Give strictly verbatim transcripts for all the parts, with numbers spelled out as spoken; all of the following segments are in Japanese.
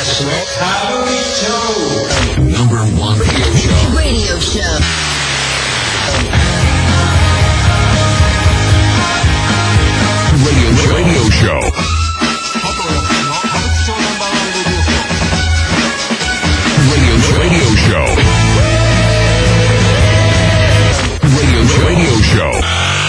達の歌舞伎町 Number one radio show Radio show Radio show Radio Radio show Radio Radio show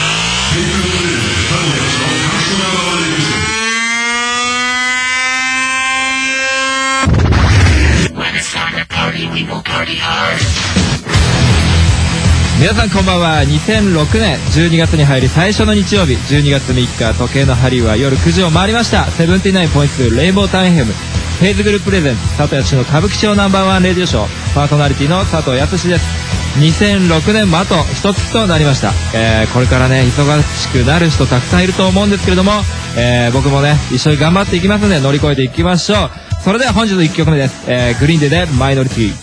皆さんこんばんは。にせんろくねんじゅうにがつに入り最初の日曜日、じゅうにがつみっか、時計の針は夜くじを回りました。セブンティナインポイントツー レインボータウンエフエムフェイズグループプレゼンツ佐藤康の歌舞伎町ナンバーワンレディオショー、パーソナリティの佐藤康です。にせんろくねんもあと一つとなりました。えー、これからね忙しくなる人たくさんいると思うんですけれども、えー、僕もね一緒に頑張っていきますので乗り越えていきましょう。それでは本日のいっきょくめです。えー、グリーンデーでマイノリティ。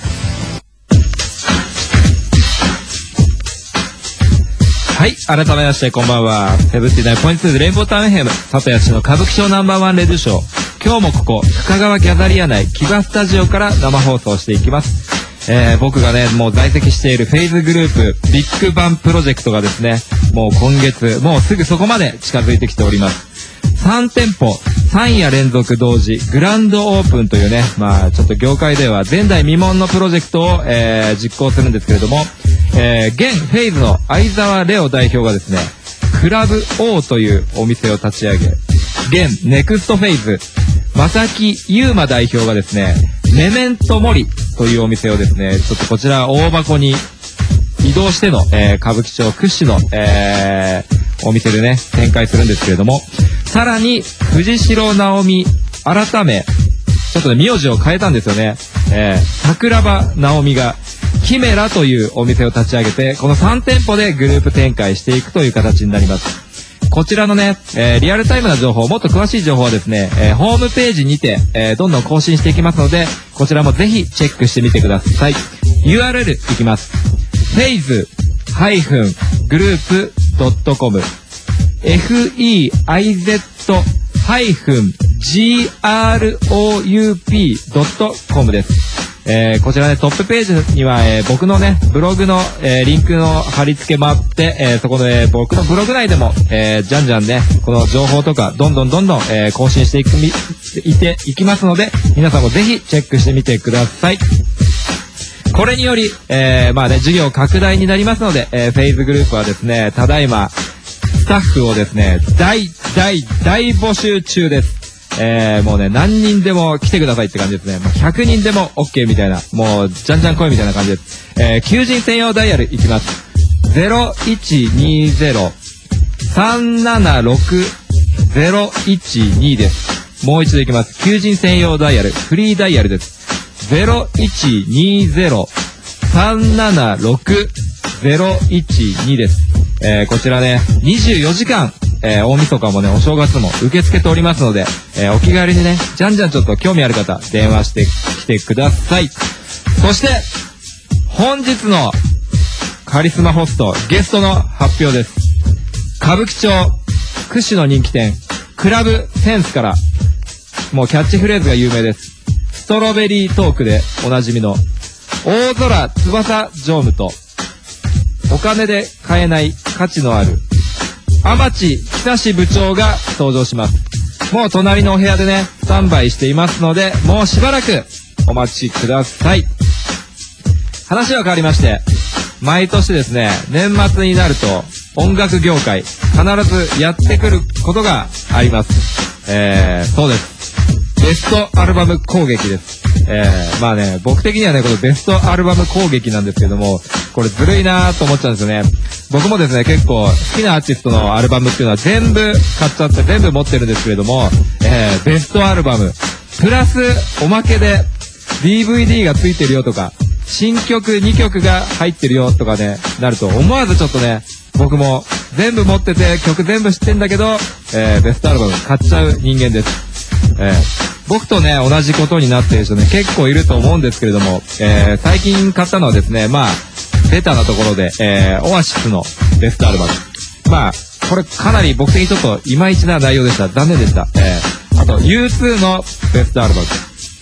はい、改めましてこんばんは。セブンティナインポイントツー レインボータウンエフエム佐藤康の歌舞伎町ナンバーワンレディオショー。今日もここ深川ギャザリア内木場スタジオから生放送していきます。えー、僕がねもう在籍しているフェイズグループビッグバンプロジェクトがですね、もう今月もうすぐそこまで近づいてきております。さんてんぽさん夜連続同時グランドオープンというね、まあちょっと業界では前代未聞のプロジェクトを、えー、実行するんですけれども、えー、現フェイズの相沢レオ代表がですね、クラブ O というお店を立ち上げ、現ネクストフェイズ正木優馬代表がですね、メメントモリというお店をですね、ちょっとこちら大箱に移動しての、えー、歌舞伎町屈指の、えー、お店でね展開するんですけれども、さらに藤代直美改めちょっとね名字を変えたんですよね。えー、桜庭直美がキメラというお店を立ち上げて、このさんてんぽでグループ展開していくという形になります。こちらのね、えー、リアルタイムな情報、もっと詳しい情報はですね、えー、ホームページにて、えー、どんどん更新していきますので、こちらもぜひチェックしてみてください。ユーアールエル いきます。フェイズ グループ ドットコム エフイーアイゼット ジーアールオーユーピー ドットコム です。えー、こちらねトップページには、えー、僕のねブログの、えー、リンクの貼り付けもあって、えー、そこで、えー、僕のブログ内でも、えー、じゃんじゃんねこの情報とかどんどんどんどん、えー、更新していくみいていきますので、皆さんもぜひチェックしてみてください。これにより、えー、まあね事業拡大になりますので、えー、フェイズグループはですねただいまスタッフをですね大大大募集中です。えー、もうね何人でも来てくださいって感じですね。もうひゃくにんでも OK みたいな、もうじゃんじゃん来いみたいな感じです。えー、求人専用ダイヤルいきます。ゼロいちにゼロ さんななろく ゼロいちにです。もう一度いきます。求人専用ダイヤルフリーダイヤルです。ゼロいちにゼロ さんななろく ゼロいちにです。えー、こちらねにじゅうよじかん、えー、大晦日もねお正月も受け付けておりますので、えー、お気軽にねじゃんじゃんちょっと興味ある方電話してきてください。そして本日のカリスマホストゲストの発表です。歌舞伎町屈指の人気店クラブセンスから、もうキャッチフレーズが有名です。ストロベリートークでおなじみの大空翼常務と、お金で買えない価値のある天地久志部長が登場します。もう隣のお部屋でねスタンバイしていますので、もうしばらくお待ちください。話は変わりまして、毎年ですね年末になると音楽業界必ずやってくることがあります。えー、そうです、ベストアルバム攻撃です。えー、まあね僕的にはねこのベストアルバム攻撃なんですけども、これずるいなと思っちゃうんですよね。僕もですね結構好きなアーティストのアルバムっていうのは全部買っちゃって全部持ってるんですけれども、えー、ベストアルバムプラスおまけで ディーブイディー がついてるよとか新曲にきょくが入ってるよとかねなると、思わずちょっとね僕も全部持ってて曲全部知ってんだけど、えー、ベストアルバム買っちゃう人間です。えー、僕とね同じことになってる人ね結構いると思うんですけれども、えー、最近買ったのはですね、まあベタなところで、えー、オアシスのベストアルバム、まあこれかなり僕的にちょっといまいちな内容でした。残念でした。えー、あと ユーツー のベストアルバム、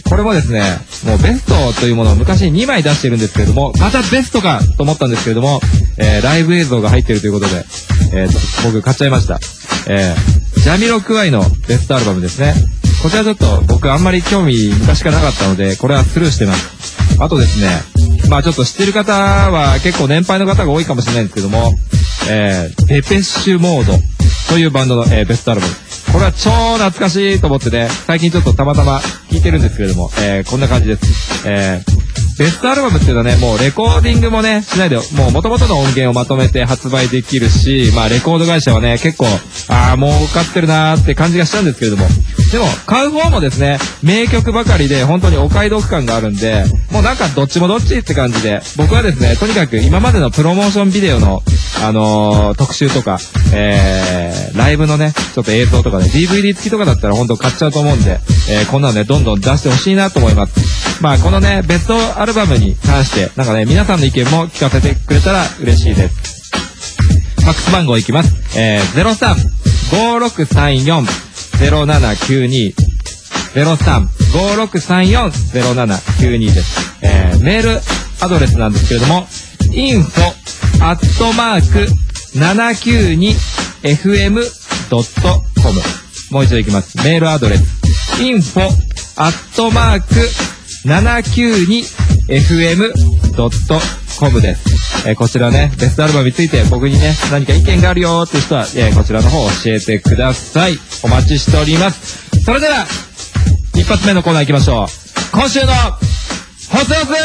これもですね、もうベストというものを昔ににまい出してるんですけれども、またベストかと思ったんですけれども、えー、ライブ映像が入っているということで、えー、僕買っちゃいました。えー、ジャミロクワイのベストアルバムですね。こちらちょっと僕あんまり興味昔からなかったので、これはスルーしてます。あとですね、まあちょっと知ってる方は結構年配の方が多いかもしれないんですけども、えー、デペッシュモードというバンドの、えー、ベストアルバム。これは超懐かしいと思ってね、最近ちょっとたまたま聴いてるんですけれども、えー、こんな感じです。えー、ベストアルバムっていうのはね、もうレコーディングもね、しないで、もう元々の音源をまとめて発売できるし、まあレコード会社はね、結構、あー、儲かってるなーって感じがしたんですけれども、でも、買う方もですね、名曲ばかりで本当にお買い得感があるんで、もうなんかどっちもどっちって感じで、僕はですね、とにかく今までのプロモーションビデオの、あのー、特集とか、えー、ライブのね、ちょっと映像とかね、ディーブイディー 付きとかだったら本当買っちゃうと思うんで、えー、こんなのね、どんどん出してほしいなと思います。まあ、このね、ベストアルバムに関して、なんかね、皆さんの意見も聞かせてくれたら嬉しいです。ファックス番号いきます。えー、ゼロさん ごろくさんよん ゼロななきゅうに ゼロさん ごろくさんよん ゼロななきゅうに です。えー、メールアドレスなんですけれども、インフォ アットマーク ななきゅうに エフエム ドット コム もう一度いきます。メールアドレス インフォ アットマーク ななきゅうに エフエム ドット コム です。えー、こちらね、ベストアルバムについて僕にね、何か意見があるよーっていう人は、えー、こちらの方を教えてください。お待ちしております。それでは、一発目のコーナー行きましょう。今週の、ホスホス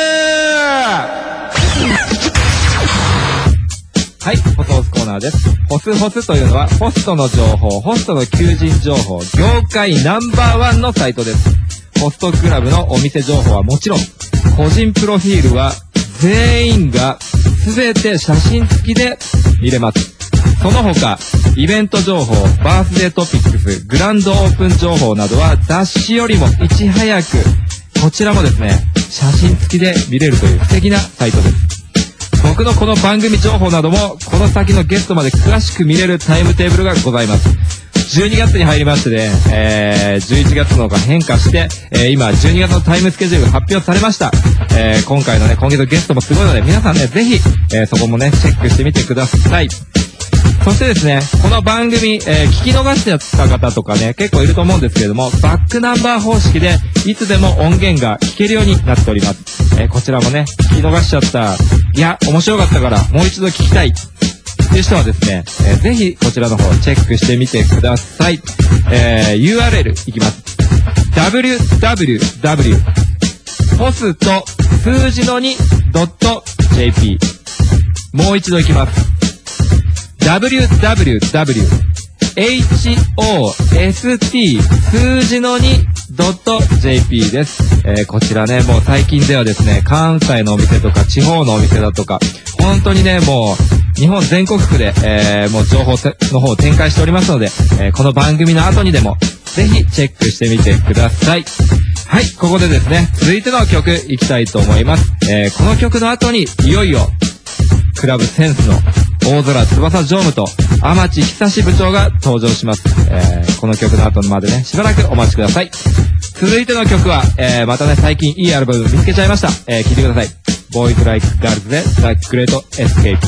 はい、ホスホスコーナーです。ホスホスというのは、ホストの情報、ホストの求人情報、業界ナンバーワンのサイトです。ホストクラブのお店情報はもちろん、個人プロフィールは全員が全て写真付きで見れます。その他、イベント情報、バースデートピックス、グランドオープン情報などは雑誌よりもいち早く、こちらもですね、写真付きで見れるという素敵なサイトです。僕のこの番組情報なども、この先のゲストまで詳しく見れるタイムテーブルがございます。じゅうにがつに入りましてね、えー、じゅういちがつのが変化して、えー、今じゅうにがつのタイムスケジュールが発表されました。えー、今回のね、今月のゲストもすごいので、皆さんね、ぜひ、えー、そこもね、チェックしてみてください。そしてですね、この番組、えー、聞き逃してた方とかね、結構いると思うんですけれども、バックナンバー方式で、いつでも音源が聞けるようになっております。えー、こちらもね、聞き逃しちゃった、いや、面白かったから、もう一度聞きたい。っていう人はですね、えー、ぜひこちらの方チェックしてみてください。えー、ユーアールエル いきます。ダブリューダブリューダブリュー ホスト数字の にドットジェーピー もう一度いきます。ダブリューダブリューダブリュー エイチオーエスティー 数字の にドットジェーピー です。えー、こちらね、もう最近ではですね、関西のお店とか地方のお店だとか、本当にね、もう日本全国区で、えー、もう情報の方を展開しておりますので、えー、この番組の後にでもぜひチェックしてみてください。はい、ここでですね、続いての曲いきたいと思います。えー、この曲の後にいよいよクラブセンスの大空翼常務と天地久志部長が登場します。えー、この曲の後までね、しばらくお待ちください。続いての曲は、えー、またね、最近いいアルバム見つけちゃいました。えー、聴いてください。Boys Like Girls で The Great Escape。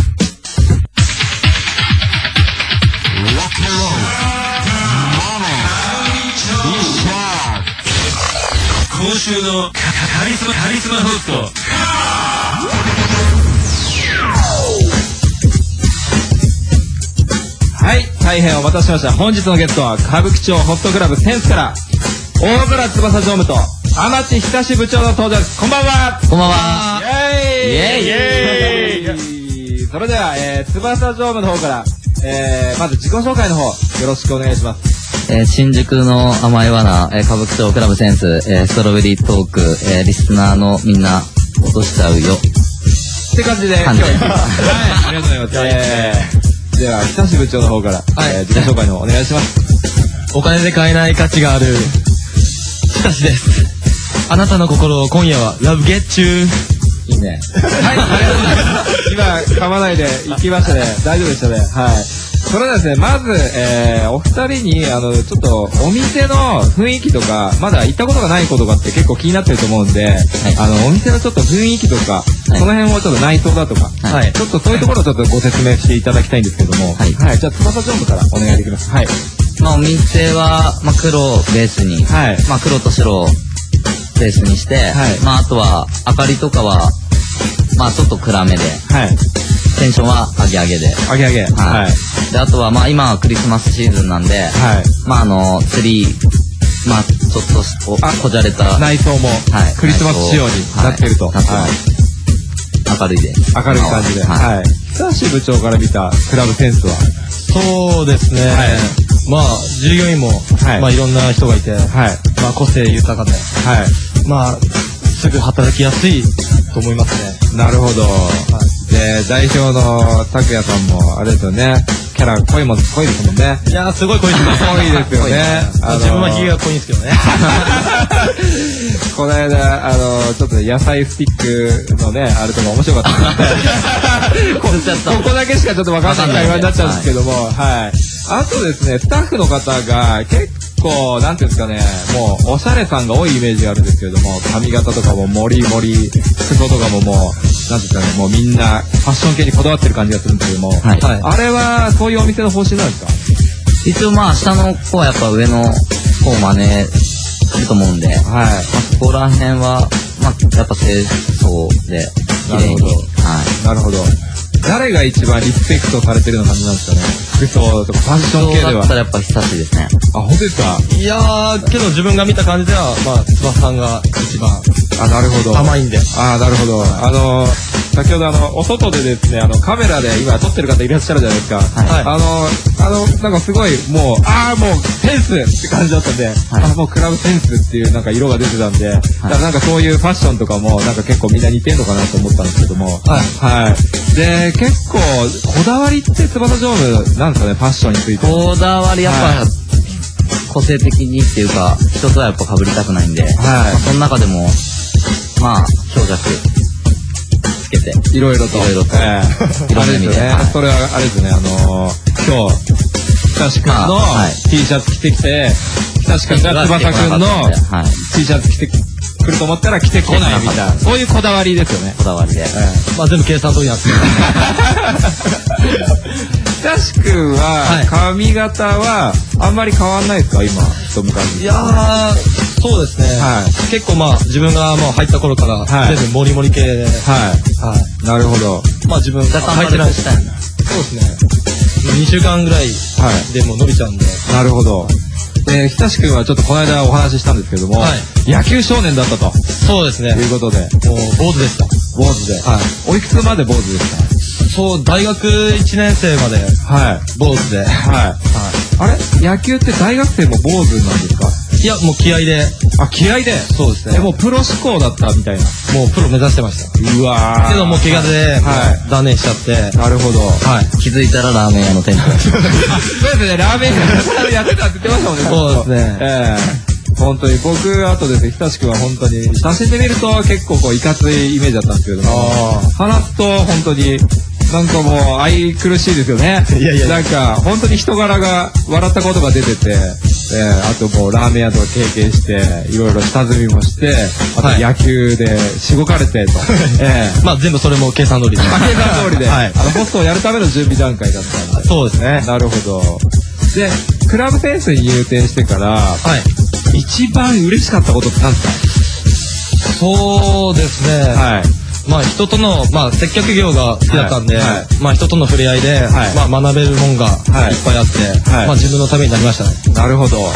今週のカリスマカリスマホスト。 はい、大変お待たせしました。本日のゲストは歌舞伎町ホストクラブセンスから大空翼常務と天地久志部長の登場です。こんばんは。 こんばんは。 イエーイイエーイイエーイ。それでは、えー、翼常務の方から、えー、まず自己紹介の方よろしくお願いします。 えー、新宿の甘い罠、えー、歌舞伎町クラブセンス、えー、ストロベリートーク、えー、リスナーのみんな落としちゃうよって感じで今日はい、ありがとうございます。えー、では久志部長の方から、はい、えー、自己紹介の方お願いします。 お金で買えない価値がある久志です。あなたの心を今夜はラブゲッチュー。 いいね。はい、ありがとうございます。今噛まないで行きましたね。大丈夫でしたね。はい。 それではですね、まず、えー、お二人に、あの、ちょっと、お店の雰囲気とか、まだ行ったことがないことがって結構気になってると思うんで、はい、あの、お店のちょっと雰囲気とか、はい、その辺をちょっと内装だとか、はい、ちょっとそういうところをちょっとご説明していただきたいんですけども、はい。はい、じゃあ、翼常務からお願いできます。はい。 まあ、お店は、まあ、黒をベースに、はい。まあ、黒と白をベースにして、はい。まあ、あとは、明かりとかは、まあ、ちょっと暗めで、はい。テンションは上げ上げで。 上げ上げ。 はい。で、あとは、まあ、今はクリスマスシーズンなんで、はい。まあ、あの、ツリー、まあ、ちょっとし、お、こじゃれた。 内装も、はい。クリスマス仕様になってると。はい。 明るいで。 明るい感じで。はい。久し部長から見たクラブセンスは？ そうですね。はい。まあ、従業員も、はい。まあ、いろんな人がいて、はい。まあ、個性豊かで、はい。まあ、すぐ働きやすいと思いますね。 なるほど。はい。で、代表の拓也さんも、あれですよね。キャラ濃いもん、濃いですもんね。 いやー、すごい濃いですね。 濃いですよね。 あのー、自分はヒゲが濃いんですけどね。 この間、あのー、ちょっと野菜スティックのね、あれとか面白かったですね。こ, ここだけしかちょっとわかんない会話になっちゃうんですけども、はい。はい、あとですね、スタッフの方が結構、なんていうんですかね、もう、おしゃれさんが多いイメージがあるんですけれども、髪型とかもモリモリ、服装とかももう、なんていうんですかね、もうみんな、ファッション系にこだわってる感じがするんですけども、はい。あれは、そういうお店の方針なんですか？ 一応まあ、下の子はやっぱ上の子を真似すると思うんで、はい。まあ、そこら辺は、まあ、やっぱ清掃で、綺麗に。はい。 なるほど。誰が一番リスペクトされてるような感じなんですかね。服装とかファッション系では。 そうだったらやっぱ久しいですね。 あ、本当ですか？ いやー、けど自分が見た感じでは、まあ、翼さんが一番。 あ、なるほど。 甘いんで。 あ、なるほど。あのー、先ほどあの、お外でですね、あの、カメラで今撮ってる方いらっしゃるじゃないですか。はい。あの、あの、なんかすごい、もう、あーもう、センスって感じだったんで、はい、あ、もうクラブセンスっていうなんか色が出てたんで、はい、だからなんかそういうファッションとかも、なんか結構みんな似てんのかなと思ったんですけども、はい。はい。で、結構、こだわりって翼常務なんですかね、ファッションについて。 こだわりやっぱ、はい、個性的にっていうか、人とはやっぱ被りたくないんで、はい。まあ、その中でも、まあ、強弱つけて。 いろいろと。 いろいろと。えー、いろんな意味で。 ね、はい、それはあれですね、あのー、今日、久しくんの T シャツ着てきて、久しくんが翼くんの T シャツ着てくると思ったら着てこないみたいな。そういうこだわりですよね。 こだわりで。えー、まあ全部計算通りなんですけど。 久しくんは、髪型は、あんまり変わんないですか今、一昔。 いやー、そうですね。はい。結構まあ、自分がもう入った頃から、全部モリモリ系で。はい。 はい。なるほど。 まあ自分が入ってないしたいんだ。そうですね。にしゅうかんぐらいでもう伸びちゃうんで。 なるほど。で、ひたしくんはちょっとこの間お話ししたんですけども、はい、野球少年だったと。 そうですね。 ということで。 もう、坊主でした。 坊主で。はい。おいくつまで坊主でした？ そう、大学いちねん生まで、はい。坊主で。はい。はい。 あれ野球って大学生も坊主なんですか？ いや、もう気合で。 あ、気合で？ そうですね。 え、もうプロ志向だったみたいな。 もうプロ目指してました。 うわー。 けどもう怪我で、はい。断念しちゃって。 なるほど。 はい。気づいたらラーメン屋の店長。 そうですね、ラーメン屋やってたって言ってましたもんね。 そうですね。 ええ。本当に僕、あとですね、ひたしくんは本当に、写真で見ると結構こう、いかついイメージだったんですけれども、話すと本当に、なんかもう愛くるしいですよね。いやいや。なんか本当に人柄が笑ったことが出てて、えー、あともうラーメン屋とか経験して、いろいろ下積みもして、あと野球でしごかれてと。 えー、まあ全部それも計算通りで。計算通りで。はい。あのホストをやるための準備段階だったんで。 そうですね。 なるほど。で、クラブセンスに入店してから、はい。一番嬉しかったことって何ですか？そうですね。はい。まあ人との、まあ接客業が好きだったんで、はいはい、まあ人との触れ合いで、はい、まあ学べるもんがいっぱいあって、はい、まあ自分のためになりましたね。 なるほど。はい。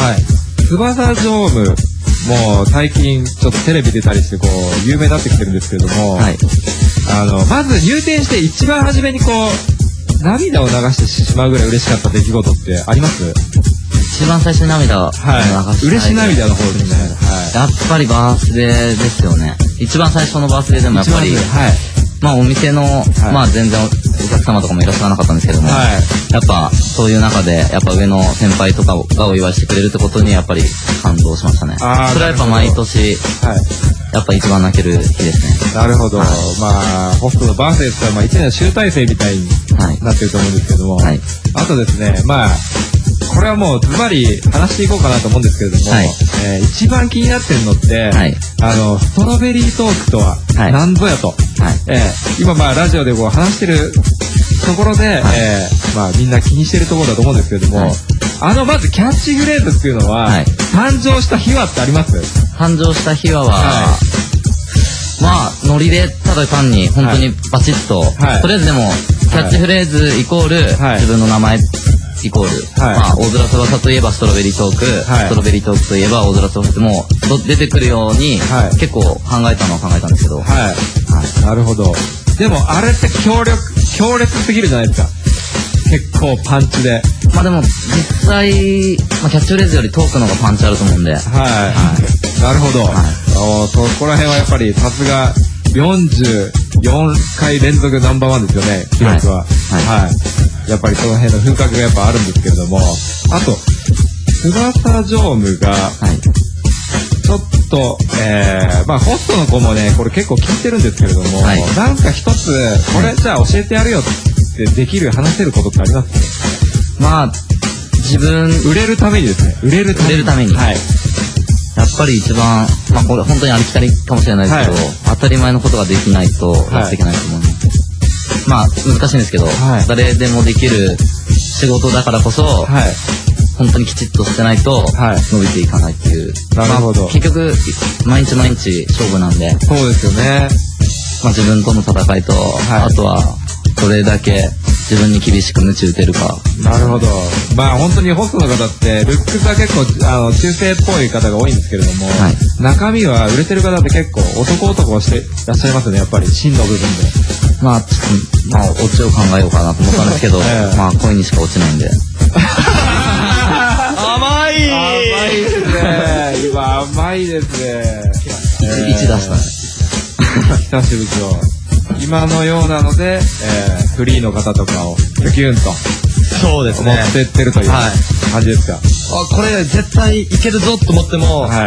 翼常務、もう最近ちょっとテレビ出たりしてこう、有名になってきてるんですけれども、はい。あの、まず入店して一番初めにこう、涙を流してしまうぐらい嬉しかった出来事ってあります？ 一番最初に涙を流した。 はい。嬉し涙の方ですね。はい。 やっぱりバースデーですよね。一番最初のバースデーでもやっぱり、はい。まあお店の、はい、まあ全然お客様とかもいらっしゃらなかったんですけども、はい。やっぱそういう中で、やっぱ上の先輩とかがお祝いしてくれるってことにやっぱり感動しましたね。ああ。それはやっぱ毎年、はい。 やっぱ一番泣ける日ですね。なるほど。はい、まあ、ホストのバースデーって言ったら、まあ、一年の集大成みたいになってると思うんですけども、はい、あとですね、まあ、これはもうズバリ話していこうかなと思うんですけれども、はい、えー、一番気になってるのって、はい、あの、ストロベリートークとは何ぞやと、はい、えー、今まあラジオでこう話してるところで、はい、えー、まあみんな気にしてるところだと思うんですけれども、はい、あのまずキャッチフレーズっていうのは、はい、誕生した秘話ってあります？ 誕生した秘話は、はい、まあノリでただ単に本当にバチッと、はい、とりあえずでもキャッチフレーズイコール、はい、自分の名前イコール、はい、まあ大空翼といえばストロベリートーク、はい、ストロベリートークといえば大空翼ってもう出てくるように、はい、結構考えたのは考えたんですけど、はいはい、なるほど。でもあれって強力強烈すぎるじゃないですか。結構パンチで。 まあでも実際、まあ、キャッチフレーズよりトークの方がパンチあると思うんで、はい、 はい、なるほど。はい、おそこら辺はやっぱりさすがよんじゅうよんかい連続ナンバーワンですよね、記録は。はい。はいはい、やっぱりその辺の風格がやっぱあるんですけれども、あと、翼常務が、はい、ちょっと、えー、まあホストの子もね、これ結構聞いてるんですけれども、はい、なんか一つ、これじゃあ教えてやるよってできる、話せることってあります？ まあ、自分、 売れるためにですね、売れるために。 売れるために。はい。やっぱり一番、まあこれ本当にありきたりかもしれないですけど、はい、当たり前のことができないとやっていけないと思うんで、はい、まあ難しいんですけど、はい、誰でもできる仕事だからこそ、はい、本当にきちっとしてないと伸びていかないっていう、 はい、なるほど、 まあ、結局毎日毎日勝負なんで、 そうですよね。 まあ自分との戦いと、はい、あとはどれだけ自分に厳しく鞭打てるか。 なるほど。まあ本当にホストの方ってルックスは結構あの中性っぽい方が多いんですけれども、はい、中身は売れてる方って結構男男をしていらっしゃいますね、やっぱり真の部分で。 まあちょっとまあオチを考えようかなと思ったんですけど、えー、まあ恋にしか落ちないんで。 甘い甘いですね。今甘いですね。 一出したね。 久しぶりと。今のようなので、えー、フリーの方とかをキュキュンとそうですね持ってってるという感じですか。 はい、あこれ絶対いけるぞと思っても、はい、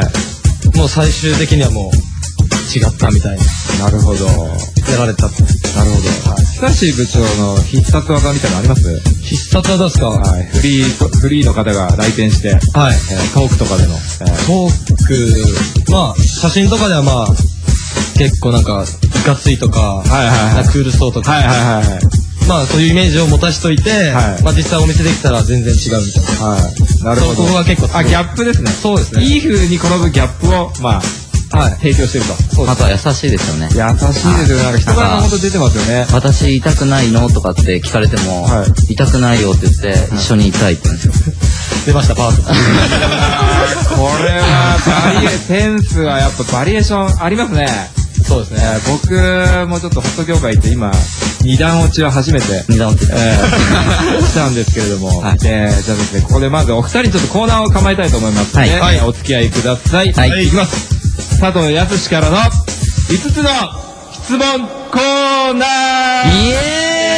もう最終的にはもう違ったみたいな。 なるほど。 やられた。なるほど。はい、久し部長の必殺技みたいなのあります？ 必殺技ですか？ はい。フリーフリーの方が来店して、はい、えー、トークとかでの、えー、 トーク、まあ写真とかではまあ結構なんかいかついとか、はいはいはい、クールそうとか、はいはいはい、まあそういうイメージを持たしといて、はい、まあ実際お見せできたら全然違うみたいな。はい。なるほど。そこが結構あギャップですね。 そうですね。 いい風に転ぶギャップをまあ。はい、提供してると。 そうです。あとは優しいですよね。 優しいですよね。なんか人柄が本当出てますよね。 私痛くないのとかって聞かれても、はい、痛くないよって言って、はい、一緒に痛いって言うんですよ。 出ました、パート。 これはバリエ、センスはやっぱバリエーションありますね。 そうですね。 えー、僕もちょっとホット業界って今、二段落ちは初めて、 二段落ち、 えー、したんですけれども、はい、えー、じゃあですね、ここでまずお二人にちょっとコーナーを構えたいと思いますので、はい、お付き合いください。はい。いきます。佐藤康からのいつつの質問コーナー。イエ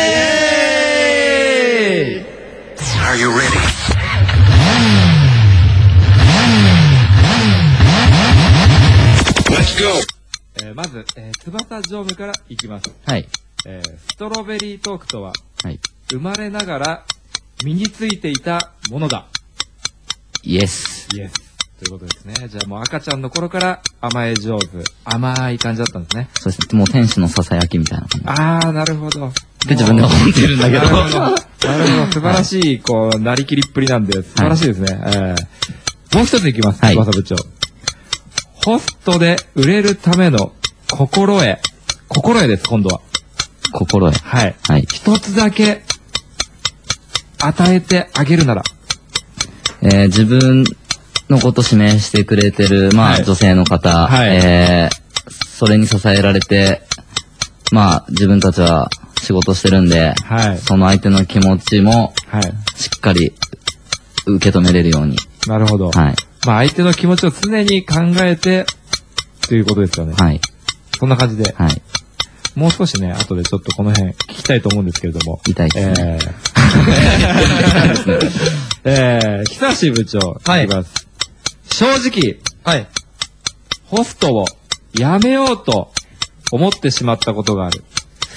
ーイ Are you ready? えー、まず、えー、翼常務からいきます。はい。えー、ストロベリートークとは、はい、生まれながら身についていたものだ。 イエス。 イエス。ということですね。じゃあもう赤ちゃんの頃から甘え上手、甘い感じだったんですね。 そうですね。もう天使のささやきみたいな感じ。 あー、なるほど。 で自分で思ってるんだけど。なるほど。なるほど。 素晴らしい、こう、なりきりっぷりなんで、素晴らしいですね。はい、えー、もう一ついきます。翼部長。ホストで売れるための心得。心得です、今度は。 心得。 はい。はい。一つだけ与えてあげるなら。 えー、自分のこと指名してくれてる、まあ、はい、女性の方、はい、えー、それに支えられて、まあ、自分たちは仕事してるんで、はい、その相手の気持ちも、はい、しっかり受け止めれるように。 なるほど。はい。まあ、相手の気持ちを常に考えて、ということですよね。はい。そんな感じで。はい。もう少しね、後でちょっとこの辺聞きたいと思うんですけれども。 痛いですね。 えー、えー、久し部長。はい。いきます。正直。はい。ホストをやめようと思ってしまったことがある。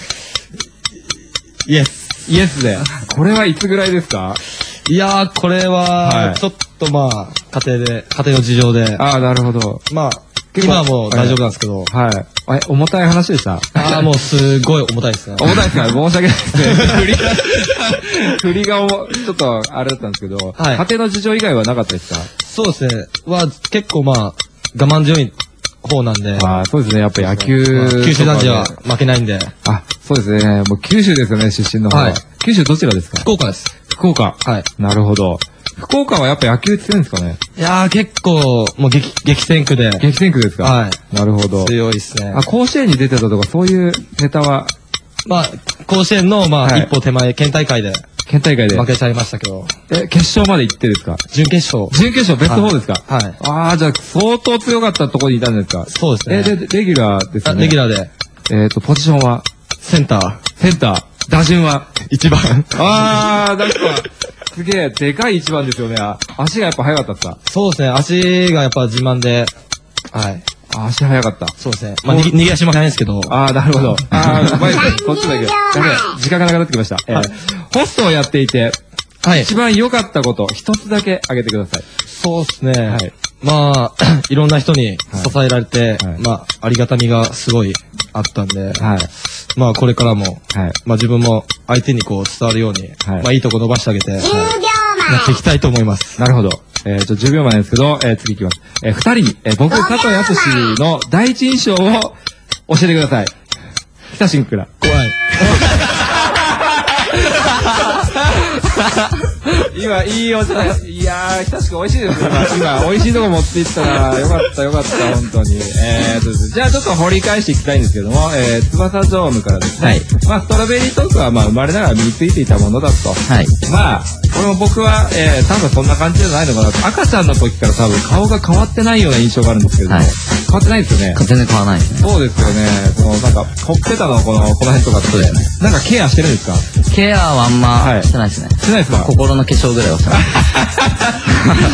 イエス。 イエスで。これはいつぐらいですか？ いやー、これは、ちょっとまあ、家庭で、家庭の事情で。 ああ、なるほど。 まあ、今はもう大丈夫なんですけど。 はい。え、重たい話でした？ ああ、もうすごい重たいですね。 重たいですか？申し訳ないですね。振りが、振りがおちょっとあれだったんですけど、はい、家庭の事情以外はなかったですか？ そうですね。は、結構まあ、我慢強い方なんで。 ああ、そうですね。やっぱ野球、 まあ、九州男児は負けないんで。 あ、そうですね。もう九州ですよね、出身の方は。はい、九州どちらですか？ 福岡です。 福岡。はい。なるほど。福岡はやっぱ野球強いんですかね？ いやー結構、もう激、激戦区で。 激戦区ですか？はい。なるほど。 強いですね。 あ、甲子園に出てたとかそういうネタは？ まあ、甲子園の、まあ、一歩手前、県大会で。 県大会で。 負けちゃいましたけど。 え、決勝まで行ってですか？ 準決勝。 準決勝、ベストフォーですか？ はい。 ああ、じゃあ相当強かったところにいたんですか？ そうですね。 え、で、レギュラーですね。 レギュラーで。 えっと、ポジションは？ センター。 センター。打順は？ 一番。 ああ、なんか、すげえ、でかい一番ですよね。足がやっぱ速かったっすか？ そうですね。足がやっぱ自慢で。はい。 足速かった。 そうですね。まあ、逃げ足も速いんですけど。 ああ、なるほど。ああ、前です。そっちだけ。やべえ、時間がなくなってきました。えー、ホストをやっていて、はい。一番良かったこと、一つだけ挙げてください。 そうですね。はい。まあ、いろんな人に支えられて、はい、まあ、ありがたみがすごいあったんで、はい。まあ、これからも、はい。まあ、自分も相手にこう伝わるように、はい。まあ、いいとこ伸ばしてあげて、はい。やっていきたいと思います。 なるほど。えー、ちょ、じゅうびょうまえですけど、えー、次いきます。えー、二人に、えー、僕、佐藤康の第一印象を教えてください。北新から。 怖い。 今、いいお茶、いやー、北新美味しいですね。今、美味しいとこ持っていったら、よかったよかった、本当に。えーと、じゃあちょっと掘り返していきたいんですけども、えー、翼常務からですね。はい。まあ、ストロベリートークは、まあ、生まれながら身についていたものだと。はい。まあ、これも僕は、えー、多分そんな感じじゃないのかな。赤ちゃんの時から多分顔が変わってないような印象があるんですけれども、はい、変わってないですよね。 全然変わらないですね。 そうですよね。その、なんか、ほっぺたのこの、この辺とかって、そうですね。なんかケアしてるんですか？ ケアはあんましてないですね。 してないですか？ 心の化粧ぐらいはしてます。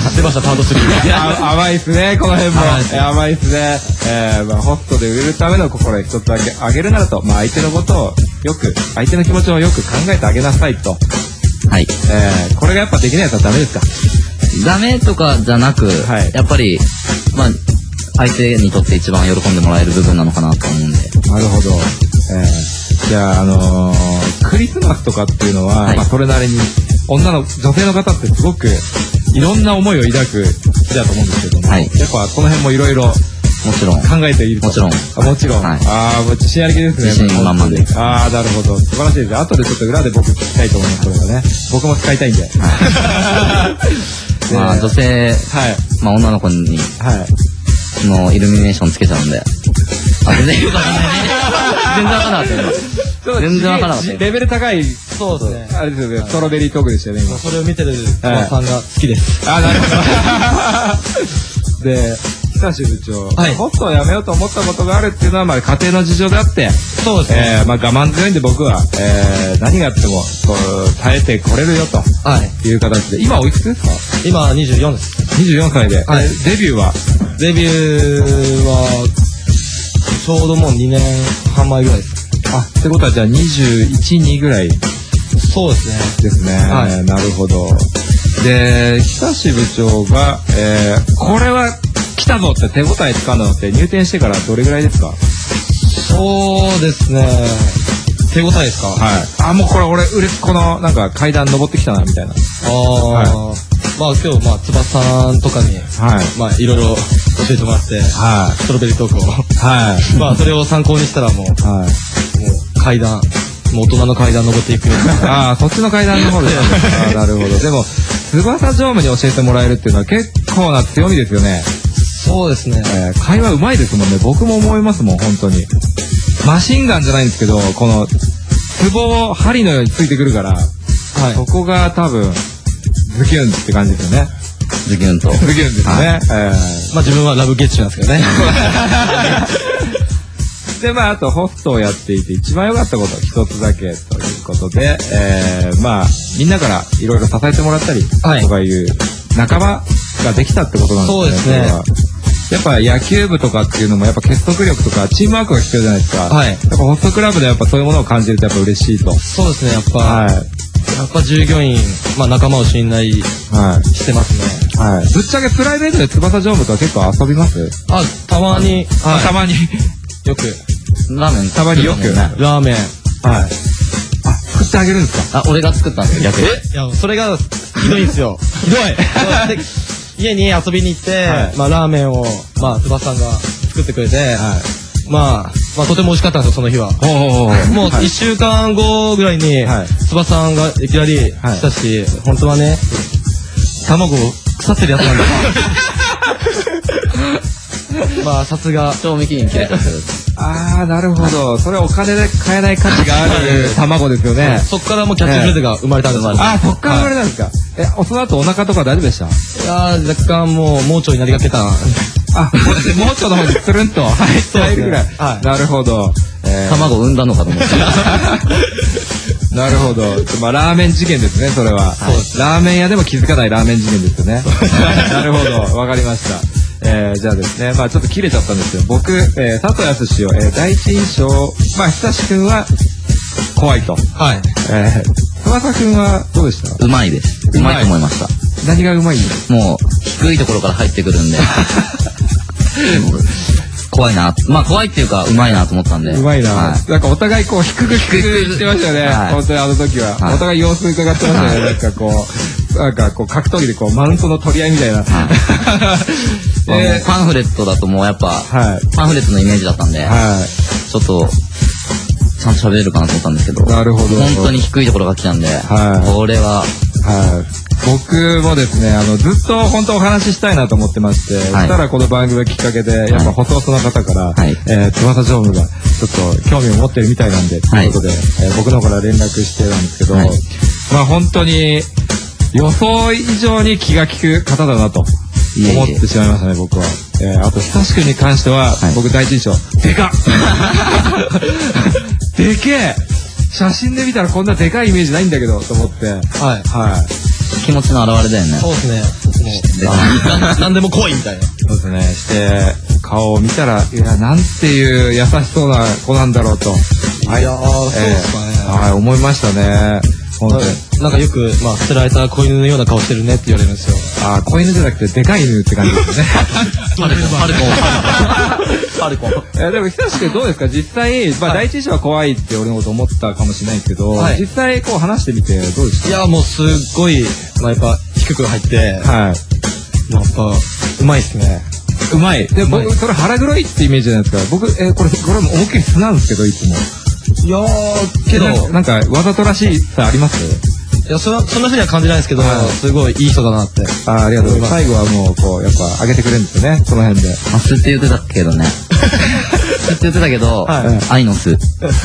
出ました、パートスリー。 甘いっすね、この辺も。甘いっすね。えー、まあ、ホストで売れるための心一つだけあげるならと、まあ、相手のことをよく、相手の気持ちをよく考えてあげなさいと。はい。えー、これがやっぱできないやつはダメですか？ ダメとかじゃなく、はい、やっぱり、まあ、相手にとって一番喜んでもらえる部分なのかなと思うんで。 なるほど。えー、じゃあ、あのー、クリスマスとかっていうのは、はい、まあ、それなりに、女の、女性の方ってすごく、いろんな思いを抱く日だと思うんですけども、はい、やっぱこの辺もいろいろ、 もちろん。 考えていると。 もちろん。 あもちろん。はい、ああ、もう自信ありげですね。 自信満々です。 ああ、なるほど。素晴らしいです。後でちょっと裏で僕聞きたいと思います。これはね。僕も使いたいんで。はい、まあ、女性、はい、まあ、女の子に、はい、のイルミネーションつけちゃうんで。あ、全然よかったね。全然わからなかったよ。全然わからなかったよ。 レベル高い。 そうですね。 あれですよね。ストロベリートークでしたね、今。 それを見てるおばさんが好きです。 あ、なるほど。で、北志部長、はい、ホストをやめようと思ったことがあるっていうのは、まあ、家庭の事情であって、そうですね。えー、まあ、我慢強いんで僕は、えー、何があっても、こう、耐えてこれるよと、はい、いう形で。今おいくつですか？ 今にじゅうよんです。 にじゅうよんさいで。はい。デビューはデビューは、ちょうどもうにねんはんまえぐらいです。 あ、ってことはじゃあにじゅういち、にぐらい。 そうですね。 ですね。はい。なるほど。で、北志部長が、えー、これは来たぞって手応えつかんだのって入店してからどれぐらいですか？ そうですね。手応えですか？ はい。あ、もうこれ俺、うれ、この、なんか階段登ってきたな、みたいな。 ああ、はい、まあ今日、まあ、翼さんとかに、はい。まあいろいろ教えてもらって、はい。ストロベリートークを。はい。まあそれを参考にしたらもう、はい。もう階段、もう大人の階段登っていくような。ああ、そっちの階段の方ですね。ああ、なるほど。でも、翼常務に教えてもらえるっていうのは結構な強みですよね。 そうですね。 えー、会話うまいですもんね。僕も思いますもん、本当に。マシンガンじゃないんですけど、この、ツボを針のようについてくるから、はい。そこが多分、ズキュンって感じですよね。 ズキュンと。 ズキュンですね。はい、えー、まあ自分はラブゲッチュなんですけどね。 で、まあ、あと、ホストをやっていて一番良かったこと、一つだけということで、えー、まあ、みんなからいろいろ支えてもらったり、はい、とかいう仲間ができたってことなんですね。 そうですね。 やっぱ野球部とかっていうのもやっぱ結束力とかチームワークが必要じゃないですか。はい。やっぱホストクラブでやっぱそういうものを感じるとやっぱ嬉しいと。 そうですね、やっぱ。はい。やっぱ従業員、まあ仲間を信頼してますね。はい。ぶっちゃけプライベートで翼常務とは結構遊びます？ あ、たまに。 はい。たまに。 よく。 ラーメン。 たまによく。 ラーメン。 はい。あ、作ってあげるんですか？あ、俺が作ったんですよ、逆に。 え？いや、それがひどいんですよ。 ひどい。 家に遊びに行って、まあラーメンを、まあ翼さんが作ってくれて、まあ、まあとても美味しかったんですよ、その日は。もういっしゅうかんごぐらいに、翼さんがいきなり来たし、本当はね、卵腐ってるやつなんだ。まあさすが。 賞味期限切れたんですよ。 あー、なるほど。それお金で買えない価値がある卵ですよね。 そっからもうキャッチフレーズが生まれたんですよ。 あー、そっから生まれたんですか。え、その後お腹とか大丈夫でした？ いやー、若干もう盲腸になりかけた。 あ、盲腸の方につるんと入るぐらい。なるほど。 卵産んだのかと思って。 なるほど。まあラーメン事件ですね、それは。ラーメン屋でも気づかないラーメン事件ですよね。なるほど、わかりました。えー、じゃあですね、まあちょっと切れちゃったんですけど、僕、えー、佐藤康を、えー、第一印象、まあ久しくんは怖いと。はい。えー、翼くんはどうでした？ うまいです。うまいと思いました。 何がうまいんですか？もう、低いところから入ってくるんで。怖いな。まあ怖いっていうか、うまいなと思ったんで。 うまいな。はい、なんかお互いこう、低く低く言ってましたよね。はい、本当にあの時は。はい、お互い様子伺ってましたよね。なんかこう、なんかこう、格闘技でこう、マウントの取り合いみたいな。 えー、パンフレットだともうやっぱ、はい、パンフレットのイメージだったんで、はい、ちょっと、ちゃんと喋れるかなと思ったんですけど、 なるほど。 本当に低いところが来たんで、はい、これは、はい、 僕もですね、あの、ずっと本当お話ししたいなと思ってまして、はい、そしたらこの番組がきっかけで、やっぱ細々の方から、はい、えー、翼常務がちょっと興味を持ってるみたいなんで、ということで、はい、えー、僕の方から連絡してたんですけど、はい、まあ本当に予想以上に気が利く方だなと思ってしまいましたね、僕は。えー、あと、久しくんに関しては、はい、僕第一印象、でかっでけえ写真で見たらこんなでかいイメージないんだけど、と思って。はい。はい。 気持ちの表れだよね。 そうですね。もう、なんでも来いみたいな。 そうですね。して、顔を見たら、いや、なんていう優しそうな子なんだろうと。 はい。いやー、そうですかね。 はい、思いましたね。 本当に。なんかよく、まあ、捨てられた子犬のような顔してるねって言われるんですよ。 ああ、子犬じゃなくて、でかい犬って感じですね。 パルコン、パルコン。パルコン。 え、でも、久しくんどうですか？実際、まあ、第一印象は怖いって俺のこと思ったかもしれないんですけど、実際、こう話してみて、どうですか？ いや、もうすっごい、まあ、やっぱ、低く入って、はい。やっぱ、うまいっすね。 うまい。で、僕、それ腹黒いってイメージじゃないですか。僕、え、これ、これも思いっきり素なんですけど、いつも。 いやー、けど、 なんか、わざとらしいさあります？ いや、そ、そんなふうには感じないですけど、すごいいい人だなって。 あ、ありがとうございます。最後はもう、こう、やっぱ、上げてくれるんですよね、その辺で。 あ、すって言ってたけどね。すって言ってたけど、愛のす。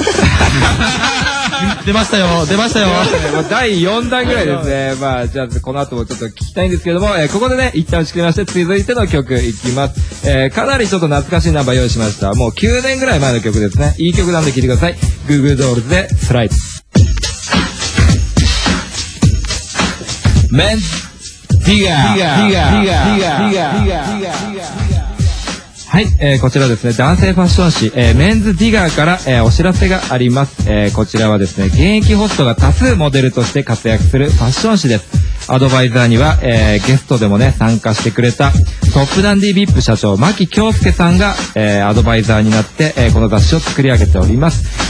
出ましたよ、出ましたよ。 だいよんだんぐらいですね。まあ、じゃあ、この後もちょっと聞きたいんですけども、えー、ここでね、一旦打ち切りまして、続いての曲いきます。えー、かなりちょっと懐かしいナンバー用意しました。もうきゅうねんぐらい前の曲ですね。いい曲なんで聴いてください。グーグードールズで、スライド。メンディガー、ディガー、ディガー、ディガー、ディガー、ディガー、ディガー。はい、えー、こちらですね、男性ファッション誌、えー、メンズディガーから、えー、お知らせがあります。えー、こちらはですね、現役ホストが多数モデルとして活躍するファッション誌です。アドバイザーには、えー、ゲストでもね、参加してくれたトップダンディビップ社長、牧京介さんが、えー、アドバイザーになって、えー、この雑誌を作り上げております。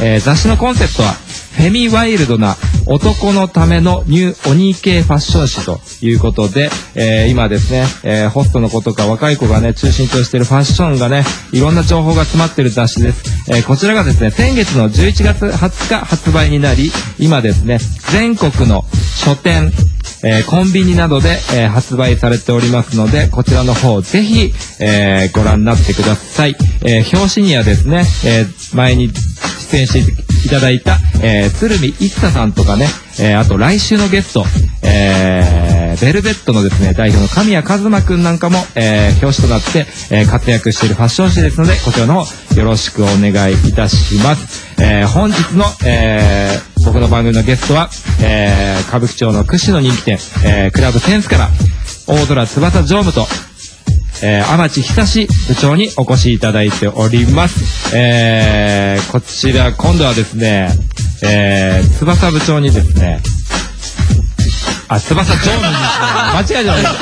えー、雑誌のコンセプトは、フェミワイルドな男のためのニューお兄系ファッション誌ということで、えー、今ですね、えー、ホストの子とか若い子がね、中心としているファッションがね、いろんな情報が詰まっている雑誌です。えー、こちらがですね、先月のじゅういちがつはつか発売になり、今ですね、全国の書店、えー、コンビニなどで、えー、発売されておりますので、こちらの方ぜひ、えー、ご覧になってください。えー、表紙にはですね、えー、前に出演していただいた、えー、鶴見一太さんとかね、えー、あと来週のゲスト、えー、ベルベットのですね、代表の神谷一馬くんなんかも、えー、表紙となって、えー、活躍しているファッション誌ですので、こちらの方よろしくお願いいたします。えー、本日の、えー、僕の番組のゲストは、えー、歌舞伎町の屈指の人気店、えー、クラブセンスから、大空翼常務と、 えー、天地久志部長にお越しいただいております。えー、こちら、今度はですね、えー、翼部長にですね、あ、翼常務にですね、間違えちゃいました。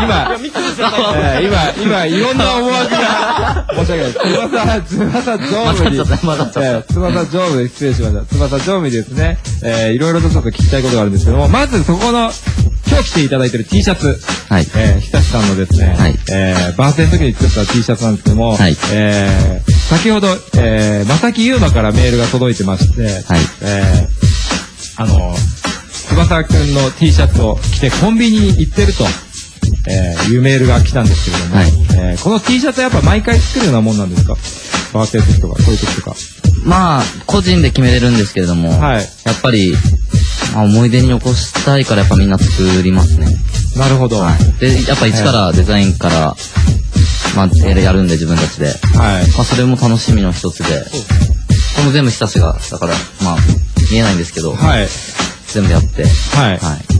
今、えー、今、今、いろんな思惑が、申し訳ない。翼、翼常務に、えー、翼常務で失礼しました。翼常務にですね、えー、いろいろとちょっと聞きたいことがあるんですけども、まずそこの、今日着ていただいている T シャツ、はい、えー、ひたしさんのですね、はい、えー、バースデーの時に作った T シャツなんですけども、はい、えー、先ほど、えー、まさきゆうまからメールが届いてまして、はい、えー、あの、翼くんの T シャツを着てコンビニに行ってると、えー、いうメールが来たんですけれども、はい、えー、この T シャツはやっぱ毎回作るようなもんなんですか？バースデーの時とか、そういう時とか。 まあ、個人で決めれるんですけれども、はい、やっぱり、まあ、思い出に残したいからやっぱみんな作りますね。 なるほど。 はい、で、やっぱ一からデザインから、まあ、やるんで自分たちで。はい。まあ、それも楽しみの一つで。これも全部ひたしが、だから、まあ、見えないんですけど、はい。全部やって、はい。はい。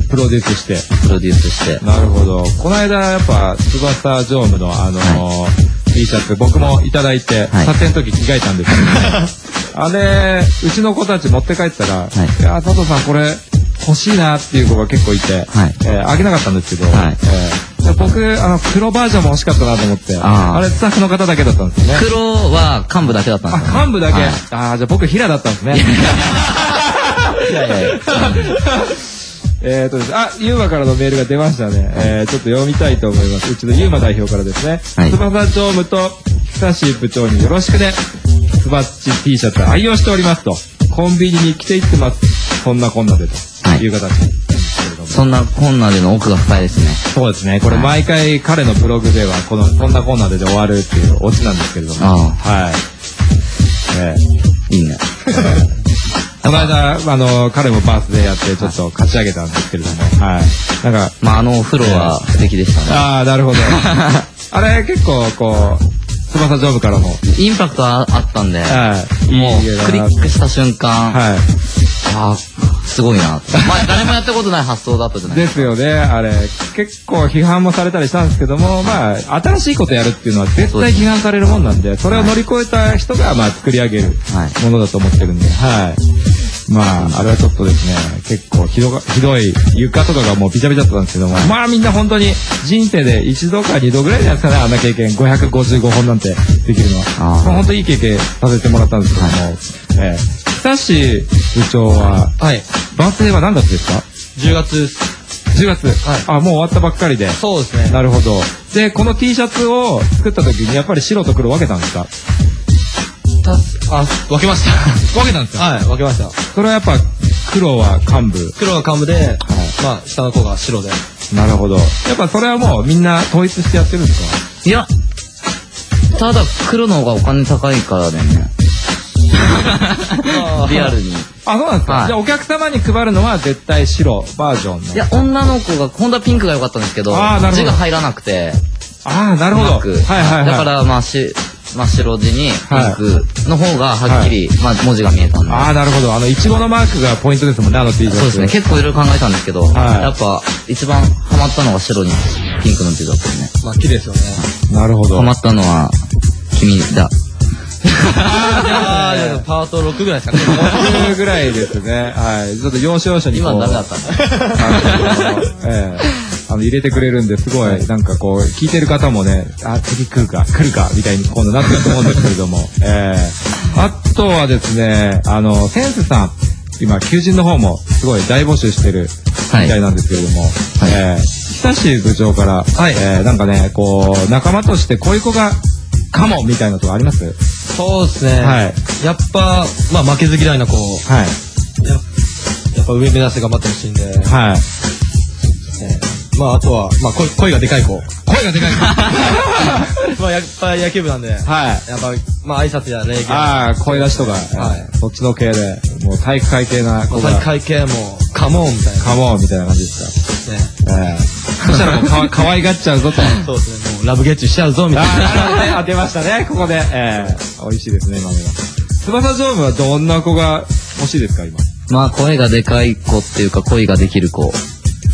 プロデュースして。 プロデュースして。 なるほど。この間、やっぱ、翼常務のあのー、はい、T シャツ、僕もいただいて、はい、撮影の時着替えたんですけど、あれ、うちの子たち持って帰ったら、はい、いや、佐藤さんこれ欲しいなっていう子が結構いて、はい、えー、あげなかったんですけど、はい、えー、僕、あの、黒バージョンも欲しかったなと思って、あ, あれスタッフの方だけだったんですよね。 黒は幹部だけだったんですよ、ね。 あ、幹部だけ、はい、ああ、じゃあ僕平だったんですね。いやいやいや。えーとです、あ、ゆうまからのメールが出ましたね。えー、ちょっと読みたいと思います。うちのゆうま代表からですね。はい、翼常務と久し部長によろしくね。スバッチ T シャツ愛用しておりますと。コンビニに着ていってます。そんなこんなでという形なんですけれども。 そんなこんなでの奥が深いですね。 そうですね。これ毎回彼のブログではこのそんなこんなでで終わるっていうオチなんですけれども。はい。えー、いいね。 この間、あの、彼もバースデーやってちょっと勝ち上げたんですけれども、はい。なんか、 まあ、あのお風呂は素敵でしたね。 ああ、なるほど。あれ結構、こう、翼常務からも。 インパクトあったんで、はい、もう、クリックした瞬間、はい。ああ、すごいな。まあ、誰もやったことない発想だったじゃないですか。ですよね、あれ。結構批判もされたりしたんですけども、まあ、新しいことやるっていうのは絶対批判されるもんなんで、それを乗り越えた人が、まあ、作り上げるものだと思ってるんで、はい。まあ、あれはちょっとですね、結構ひどが、ひどい床とかがもうビチャビチャだったんですけども、まあみんな本当に人生で一度か二度ぐらいじゃないですかね、あんな経験、ごひゃくごじゅうごほんなんてできるのは。本当いい経験させてもらったんですけども、えー、久し部長は、はい。バースデーは何月ですか？ じゅうがつです。 じゅうがつ。はい。あ、もう終わったばっかりで。 そうですね。 なるほど。で、この T シャツを作った時にやっぱり白と黒分けたんですか？ あ、分けました。 分けたんですか？ はい、分けました。 それはやっぱ黒は幹部。 黒は幹部で、はい、まあ下の子が白で。 なるほど。やっぱそれはもうみんな統一してやってるんですか？ いや、ただ黒の方がお金高いからだよね。リアルに。 あ、そうなんですか、はい、じゃあお客様に配るのは絶対白バージョンの。 いや、女の子が、本当はピンクが良かったんですけど、字が入らなくて。 ああ、なるほど。はいはいはい。 だから、まあ、し、真っ白地にピンクの方がはっきり、はい、まあ文字が見えたんで。 ああ、なるほど。あの、イチゴのマークがポイントですもんね、あの T シャツ。 そうですね。結構いろいろ考えたんですけど、はい、やっぱ一番ハマったのが白にピンクの字だったよね。 まあ、綺麗ですよね。 なるほど。 ハマったのは、君だ。 ああ、パートろくぐらいですかね。 ろくぐらいですね。はい。ちょっと要所要所にこう。 今ダメだったんだ。 ええ。あの、入れてくれるんで、すごい、なんかこう、聞いてる方もね、あ、次来るか、来るか、みたいに今度なってると思うんですけれども、えー、あとはですね、あの、センスさん、今、求人の方も、すごい大募集してる、みたいなんですけれども、はい、えー、久し部長から、はい、えー、なんかね、こう、仲間としてこういう子が、かも、みたいなとこあります？ そうですね。はい。やっぱ、まあ、負けず嫌いな子、はい。や、やっぱ上目指して頑張ってほしいんで、はい。えーまああとは、まあ、声がでかい子。 声がでかい子まあ、やっぱ野球部なんで、はい。やっぱ、まあ、挨拶や礼儀。 ああ、声出しとか、はい。そっちの系で、もう体育会系な子が。 体育会系も、カモンみたいな。 カモンみたいな感じですか。ね。ええ。そしたらもうかわ、かわいがっちゃうぞと。 そうですね。もうラブゲッチュしちゃうぞ、みたいな。 ああ、当てましたね、ここで。ええ。美味しいですね、今のが。翼常務はどんな子が欲しいですか、今。 まあ、声がでかい子っていうか、恋ができる子。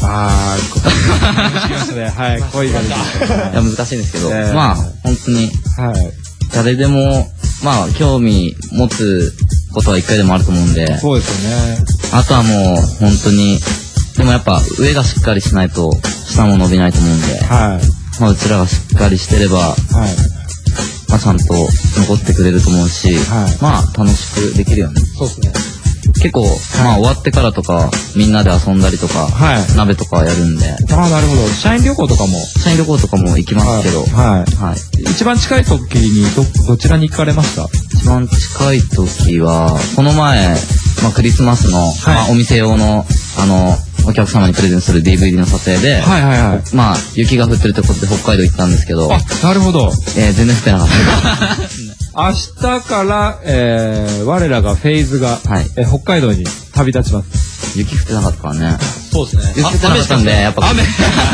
あー、答えましたね。はい、恋が出てきた。 いや、難しいんですけど、まあ、本当に、 はい。 誰でも、まあ、興味持つことは一回でもあると思うんで、 そうですよね。 あとはもう、本当に、でもやっぱ、上がしっかりしないと、下も伸びないと思うんで、はい。まあ、うちらがしっかりしてれば、はい。まあ、ちゃんと残ってくれると思うし、はい。まあ、楽しくできるよね。 そうですね。 結構、まあ終わってからとか、みんなで遊んだりとか、はい、鍋とかやるんで。 ああ、なるほど。社員旅行とかも社員旅行とかも行きますけど。はい。 はい。一番近い時にど、どちらに行かれました？ 一番近い時は、この前、まあクリスマスの、はい、まあ、お店用の、あの、お客様にプレゼントする ディーブイディー の撮影で、はいはいはい。まあ、雪が降ってるということで北海道行ったんですけど。 あ、なるほど。 えー、全然降ってなかったです。 明日から、えー、我らがフェイズが、はい、えー、北海道に旅立ちます。 雪降ってなかったからね。 そうですね。 雪降ってなかったんで、やっぱ。 雨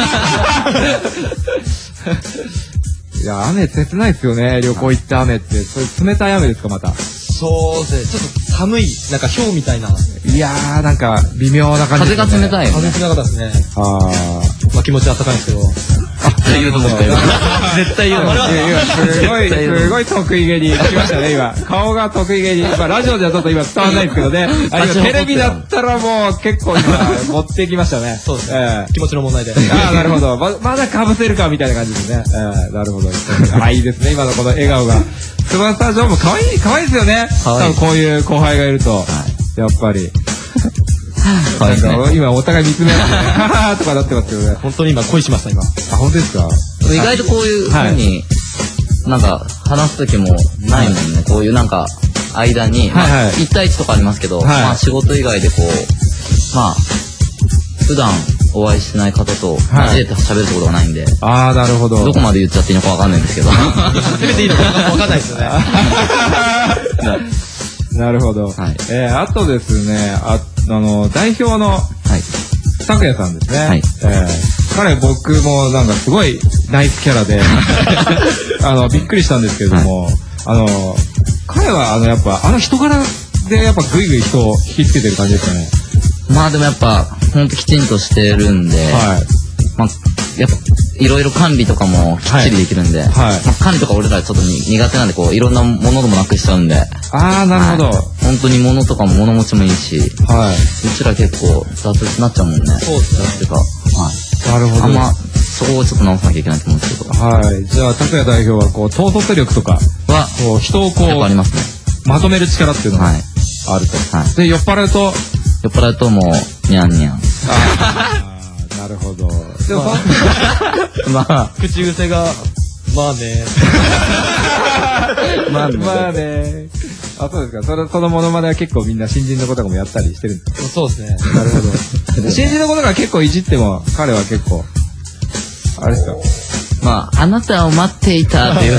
いや、雨切ないですよね。旅行行って雨って。それ冷たい雨ですか、また。 そうですね。ちょっと寒い、なんか氷みたいな。 いやー、なんか微妙な感じですね。風が冷たいよね。 風冷たかったですね。あー。まあ気持ち暖かいんですけど。 絶対言うと思ったよ。絶対言うと思った。 すごい、すごい得意げに来ましたね、今。顔が得意げに。まあラジオではちょっと今伝わらないですけどね。テレビだったらもう結構今持ってきましたね。 そうですね。気持ちの問題で。 ああ、なるほど。まだ被せるかみたいな感じですね。なるほど。あ、いいですね、今のこの笑顔が。スマスタジオも可愛い、可愛いですよね。多分こういう後輩がいると。やっぱり。なんか今お互い見つめ合ってね、ははーとかなってますけどね。 本当に今恋しました、今。 あ、本当ですか？ 意外とこういう風に、なんか話す時もないもんね。こういうなんか間に、いち対いちとかありますけど、まあ仕事以外でこう、まあ、普段お会いしない方と交えて喋るってことがないんで。 ああ、なるほど。 どこまで言っちゃっていいのかわかんないんですけど。 せめていいのかわかんないですよね。 なるほど。はい、えー、あとですね、あ、あの、代表の、はい、拓也さんですね。はい。えー、彼僕もなんかすごいナイスキャラで、あの、びっくりしたんですけれども、はい、あの、彼はあの、やっぱ、あの人柄でやっぱグイグイ人を引きつけてる感じですかね。 まあでもやっぱ、ほんときちんとしてるんで、はい。まあ、やっぱ、いろいろ管理とかもきっちりできるんで、はい。はい、まあ、管理とか俺らちょっと苦手なんで、こう、いろんなものでもなくしちゃうんで。 ああ、なるほど、はい。 本当に物とかも物持ちもいいし、はい。うちら結構雑になっちゃうもんね。 そうですね。 ってか、はい。 なるほど。 あんま、そこをちょっと直さなきゃいけないと思うんですけど。 はい。じゃあ、拓也代表は、こう、統率力とかは、こう、人をこう、 やっぱありますね。 まとめる力っていうのがあると。はい。で、酔っ払うと、 酔っ払うともう、にゃんにゃん。 ああ、なるほど。でも、 まあ、 口癖が、まあね。 まあね。 まあね。あ、そうですか。その、そのモノマネは結構みんな新人の子とかもやったりしてるんですか？ そうですね。 なるほど。新人の子とか結構いじっても、彼は結構、あれですか？ まあ、あなたを待っていたっていう。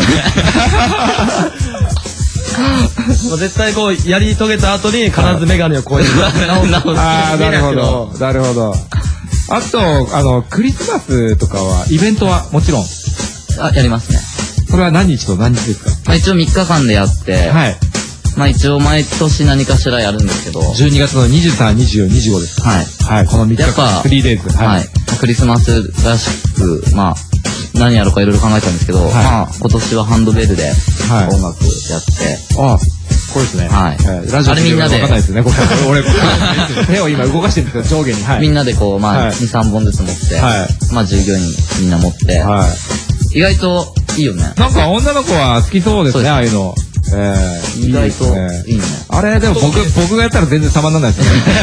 絶対こう、やり遂げた後に必ずメガネをこうやって。 ああ、なるほど。なるほど。あと、あの、クリスマスとかは、イベントはもちろん。 あ、やりますね。 それは何日と何日ですか？ まあ一応みっかかんでやって、はい。まあ一応毎年何かしらやるんですけど。 じゅうにがつのにじゅうさん、にじゅうよう、にじゅうごです。はい。はい。このみっかかん、スリーデイズ。 はい。クリスマスらしく、まあ、何やるかいろいろ考えたんですけど、まあ今年はハンドベルで音楽やって。 ああ。これですね。はい。ラジオでみんなで。わかんないですね。俺、手を今動かしてるんですけど、上下に。 みんなでこう、まあ、に、さんぼんずつ持って、まあ、従業員みんな持って、意外といいよね。 なんか女の子は好きそうですね、ああいうの。 意外といいね。 あれ、でも僕、僕がやったら全然様にならないですよね。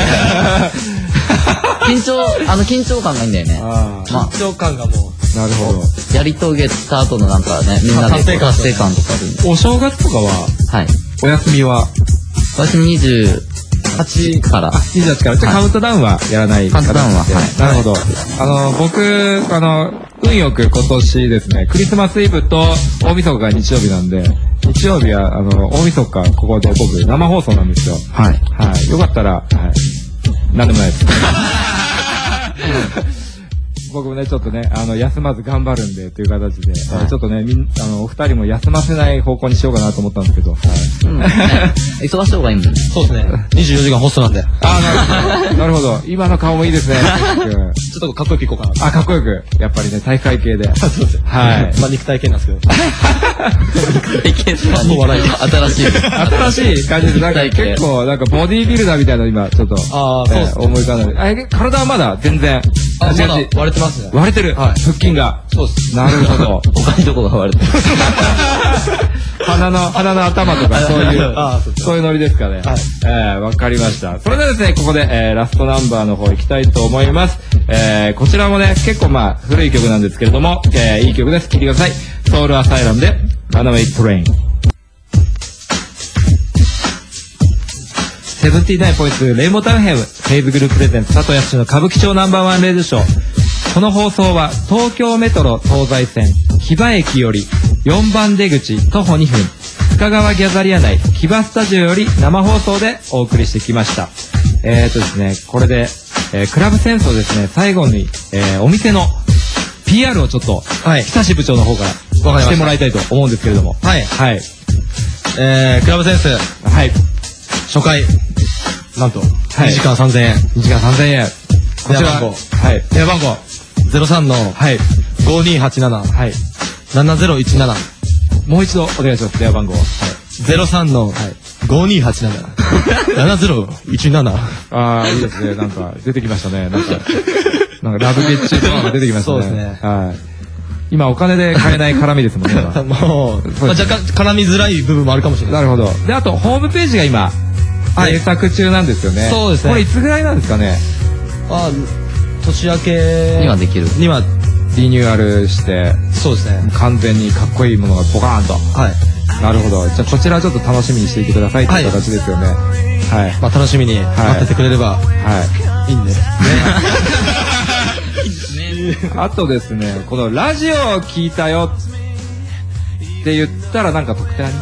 緊張、あの緊張感がいいんだよね。 緊張感がもう。 なるほど。 やり遂げた後のなんかね、みんなで達成感とかある。 お正月とかは、はい。お休みはお休みにじゅうはちから。 あ、にじゅうはちから。じゃあカウントダウンはやらないカウントダウンは、はい。 なるほど。あの、僕、あの、運よく今年ですね、クリスマスイブと大晦日が日曜日なんで、日曜日は、あの、大晦日、ここで僕、生放送なんですよ。はい。はい。よかったら、はい。なんでもないです。僕、 僕もね、ちょっとね、あの、休まず頑張るんで、という形で、ちょっとね、みん、あの、お二人も休ませない方向にしようかなと思ったんですけど、はい。 忙しい方がいいもん。 そうですね。にじゅうよじかんホストなんで。 ああ、なるほど。今の顔もいいですね。 ちょっとかっこよくいこうかな。 あ、かっこよく。やっぱりね、体育会系で。 そうですね。はい。まあ、肉体系なんですけど。 肉体系ってもう笑い。 新しい。 新しい感じで、なんか結構、なんかボディービルダーみたいなの今、ちょっと、 ああ、そうですね。 思い浮かんだ。え、体はまだ全然。 あ、まだ割れてますね。 割れてる。はい。腹筋が。 そうです。 なるほど。 他にどこが割れてる鼻の、鼻の頭とか、そういう、そういうノリですかね。はい。えー、わかりました。それではですね、ここで、えー、ラストナンバーの方行きたいと思います。えー、こちらもね、結構まあ、古い曲なんですけれども、えー、いい曲です。聴いてください。ソウルアサイラムで、ラナウェイトレイン。セブンティーナインポイントレインボータウンヘム、フェイズグループプレゼンツ佐藤康の歌舞伎町ナンバーワンレイドショー。この放送は東京メトロ東西線木場駅よりよんばん出口徒歩にふん、深川ギャザリア内木場スタジオより生放送でお送りしてきました。えーとですね、これで、えー、クラブ戦争ですね、最後に、えー、お店の ピーアール をちょっと、はい、久し部長の方からしてもらいたいと思うんですけれども。 はい。はい。えー、クラブセンス。はい。初回。なんと、はい、にじかんさんぜんえん。 にじかんさんぜんえん。こちら、 はい。電話番号、ゼロさんの、はい。ごにーはちなな、はい。ななゼロいちなな。 もう一度お願いします、電話番号。はい。 ゼロさんの、はい。ごにーはちなな。ななゼロいちなな。 ああ、いいですね。なんか、出てきましたね。なんか、なんかラブゲッチュとかが出てきましたね。 そうですね。 はい。今お金で買えない絡みですもんね。 もう、まあ、若干絡みづらい部分もあるかもしれない。 なるほど。で、あと、ホームページが今、制作中なんですよね。 そうですね。 これいつぐらいなんですかね。 ああ、年明けにはできる。 にはリニューアルして、 そうですね。 完全にかっこいいものがポカーンと。はい。なるほど。じゃあこちらちょっと楽しみにしていてくださいという形ですよね。はい。 まあ楽しみに待っててくれれば、はい。いいんで。ね。 あとですね、このラジオを聞いたよって言ったらなんか特典あります？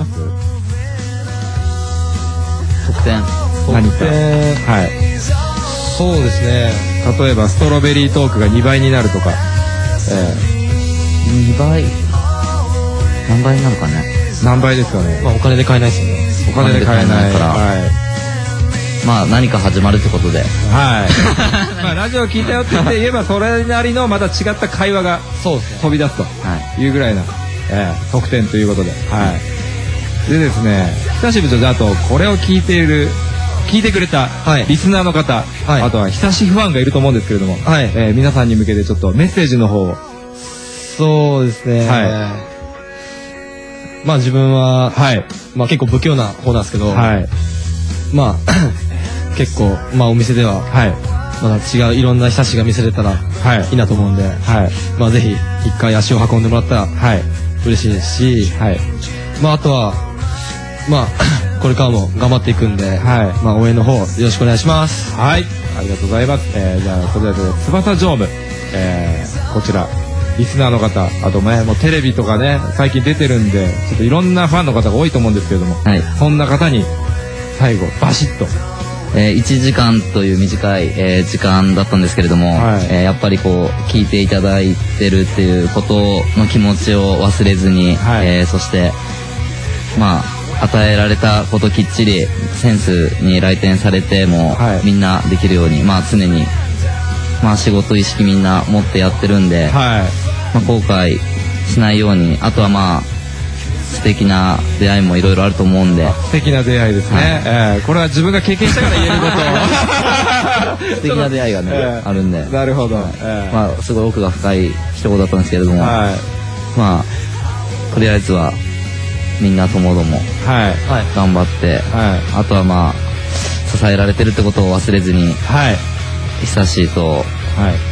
特典。 何か。はい。 そうですね。 例えばストロベリートークがにばいになるとか。ええ。にばい。何倍なのかね。 何倍ですかね。 まあお金で買えないですよね。 お金で買えないから。はい。 まあ何か始まるってことで。 はい。まあラジオ聞いたよって言って言えばそれなりのまた違った会話が飛び出すというぐらいな、えー、特典ということで。はい。でですね、久しぶりとあとこれを聞いている聞いてくれたリスナーの方、はい、あとは久しファンがいると思うんですけれども、はい、えー、皆さんに向けてちょっとメッセージの方を。 そうですね。はい。まあ自分は、はい、まあ結構不器用な方なんですけど、はい、まあ結構、まあお店では、はい、まだ違ういろんな親しが見せれたらいいなと思うんで、はい、まあぜひ一回足を運んでもらったら、はい、嬉しいですし、はい、まああとは、まあこれからも頑張っていくんで、はい、まあ応援の方よろしくお願いします。 はい、ありがとうございます。えー、じゃあとりあえず翼常務、えー、こちらリスナーの方、あとねもうテレビとかね最近出てるんでちょっといろんなファンの方が多いと思うんですけれども、はい、そんな方に最後バシッと。 えー、いちじかんという短い、えー、時間だったんですけれども、はい、えー、やっぱりこう聞いていただいてるっていうことの気持ちを忘れずに、はい、えー、そしてまあ与えられたこときっちりセンスに来店されても、はい、みんなできるように、まあ常に、まあ仕事意識みんな持ってやってるんで、はい、まあ後悔しないように、あとはまあ素敵な出会いもいろいろあると思うんで。 素敵な出会いですね。はい、えー、これは自分が経験したから言えること素敵な出会いがね、えー、あるんで。 なるほど。はい、 えー、まあすごい奥が深い一言だったんですけれども、はい、まあとりあえずはみんなともども頑張って、はい、あとはまあ支えられてるってことを忘れずに、はい、久しいと、はい、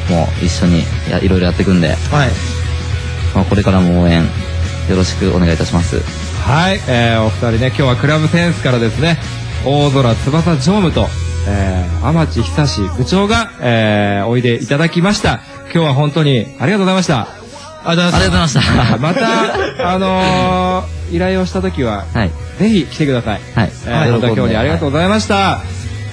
もう一緒にやいろいろやっていくんで、はい、まあこれからも応援よろしくお願いいたします。 はい、えー、お二人ね今日はクラブセンスからですね大空翼常務と、えー、天地久志部長が、えー、おいでいただきました。今日は本当にありがとうございました。 ありがとうございました。 またあのー、依頼をした時は、はい、ぜひ来てください。はい、えー、本当今日にありがとうございました。はい、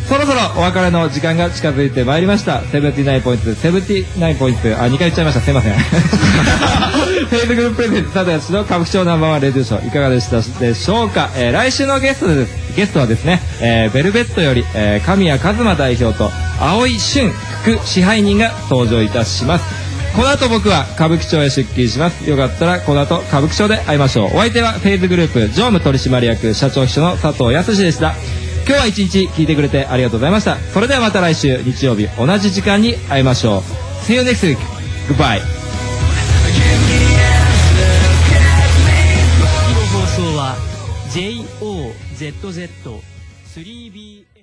そろそろお別れの時間が近づいてまいりました。セブンティナインポイント、セブンティナインポイント、あ、にかい言っちゃいました。すいません。フェイズグループプレゼンツ、佐藤康の歌舞伎町ナンバーワンレディオショー、いかがでしたでしょうか。えー、来週のゲストです。ゲストはですね、えー、ベルベットより、えー、神谷一馬代表と、青井俊副支配人が登場いたします。この後僕は歌舞伎町へ出勤します。よかったらこの後歌舞伎町で会いましょう。お相手はフェイズグループ常務取締役社長秘書の佐藤康でした。今日は一日聞いてくれてありがとうございました。それではまた来週日曜日同じ時間に会いましょう。See you next week. Goodbye. 次の放送は ジェイオーゼットゼットスリービーエー